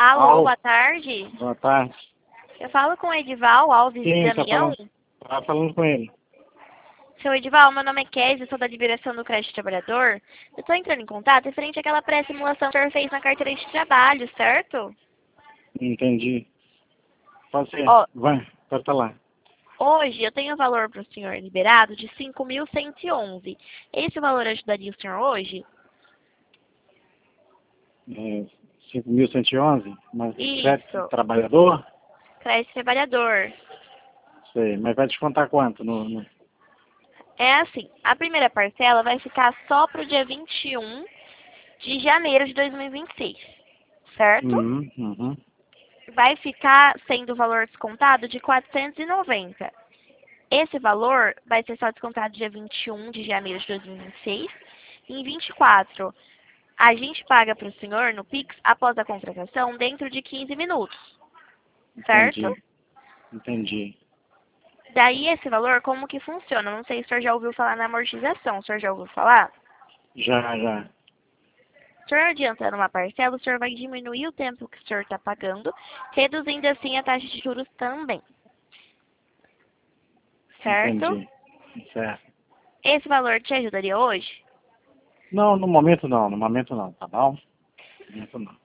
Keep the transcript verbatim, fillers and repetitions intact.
Alô, Alô, boa tarde. boa tarde. Eu falo com o Edival Alves Sim, tá Damião. falando, tá falando com ele. Seu Edival, meu nome é Kézia, sou da Liberação do Crédito Trabalhador. Eu estou entrando em contato referente àquela pré-simulação que o senhor fez na carteira de trabalho, certo? Entendi. Pode ser. Ó, Vai, pode falar. hoje eu tenho o valor para o senhor liberado de cinco mil cento e onze. Esse valor ajudaria o senhor hoje? É, cinco mil cento e onze, mas crédito de Isso, trabalhador? crédito trabalhador. Sei, mas vai descontar quanto? No, no... É assim, a primeira parcela vai ficar só para o dia vinte e um de janeiro de dois mil e vinte e seis, certo? Uhum, uhum. Vai ficar sendo o valor descontado de quatrocentos e noventa. Esse valor vai ser só descontado dia vinte e um de janeiro de dois mil e vinte e seis. E em vinte e quatro, a gente paga para o senhor no Pix após a contratação dentro de quinze minutos, certo? Entendi, entendi. Daí esse valor, como que funciona? Não sei se o senhor já ouviu falar na amortização. O senhor já ouviu falar? Já, já. Se o senhor adiantando uma parcela, o senhor vai diminuir o tempo que o senhor está pagando, reduzindo assim a taxa de juros também, certo? Entendi. Certo. Esse valor te ajudaria hoje? Não, no momento não, no momento não, tá bom? No momento não.